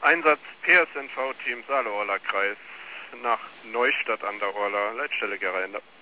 Einsatz PSNV Team Saale-Orla Kreis nach Neustadt an der Orla, Leitstelle Gereinde.